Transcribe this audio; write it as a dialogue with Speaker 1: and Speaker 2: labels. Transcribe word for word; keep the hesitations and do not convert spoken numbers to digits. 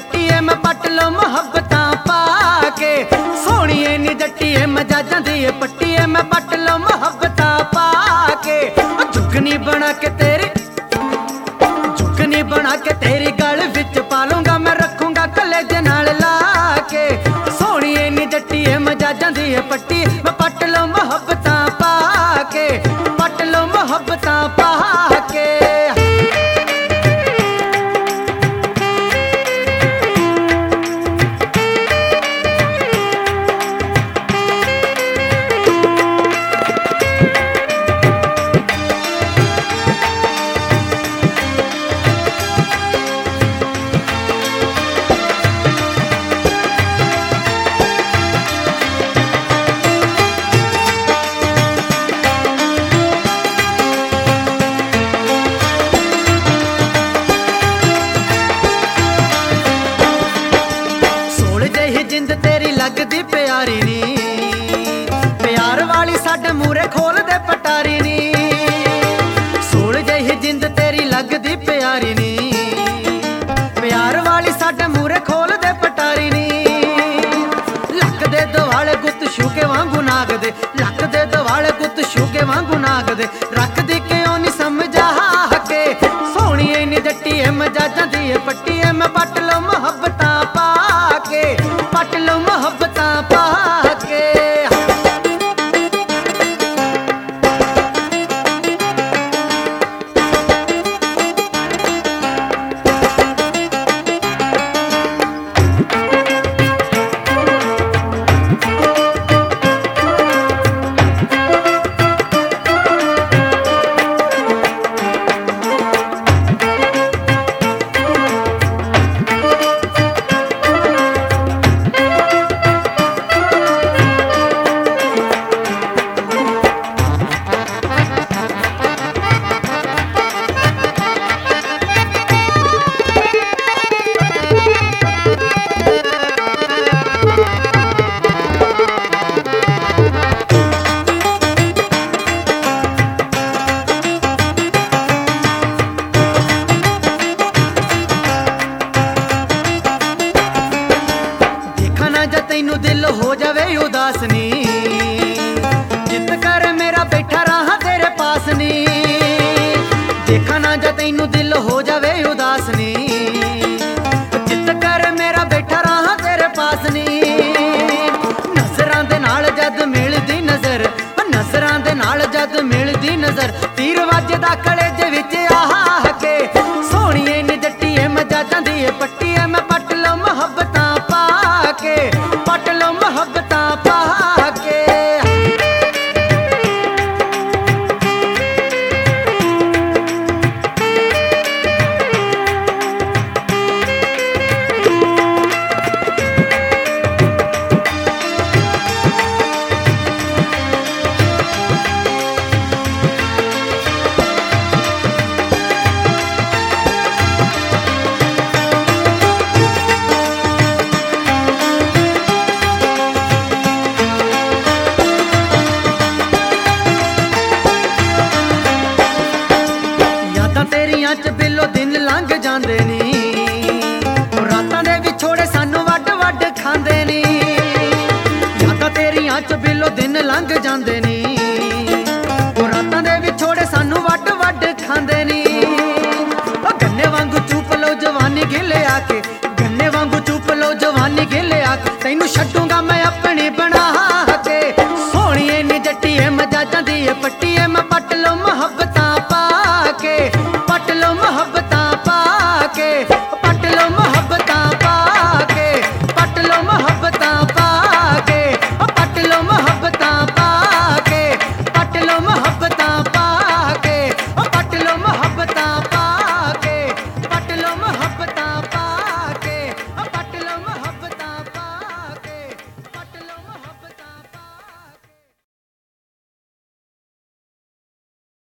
Speaker 1: पट्टीए मैं पट लो मुहब्बतां पाके। सोहणीए नी जट्टीए मजाजां दी पट्टीए मैं पट लो मुहब्बतां पाके। जुगनी बना के तेरी जुगनी बना के तेरी गल विच पालूंगा मैं, रखूंगा कलेजे नाल लाके। सोहणीए नी जट्टीए मजाजां दी पट्टी मैं पट लो मुहब्बतां पाके, पट लो मुहब्बतां पाके। जिंद तेरी लगदी प्यारी नी, प्यार वाली साडे मूरे खोल दे पटारी नी। सोल जही जिंद तेरी लगदी प्यारी नी, प्यार वाली साडे मूरे खोल दे पटारी नी। लक दे दवाले गुत शूके वांगू नाग दे, लक दे दवाले गुत शूके वांगू नाग दे। रख दी क्यों नी समझा के, सोहणीए नी जट्टीए मजाजां दी पट्टीए मैं पट लो मुहब्बतां पाके, पट लो मुहब्बतां पाके। तैनू दिल हो जावे उदास नी, जित कर मेरा बैठा रहा तेरे पास नी। देखा ना जा तैनू दिल हो जावे उदास नी, जित कर मेरा बैठा रहा तेरे पास नी। नजरां दे नाल जद मिलदी नजर, नजरां दे नाल जद मिलदी नजर, तीर वजदा कलेजे विच आह के। सोहणीए नी जट्टीए मजाजां दी पट्टीए मैं पट लो मुहब्बतां पाके, पट लो मुहब्बतां पाके। तेरियां च बिलो दिन लंघ जांदे नी, रातां दे विछोड़े सानू वड वड खांदे नी। यादां तेरियां च बिलो दिन लंघ जांदे नी,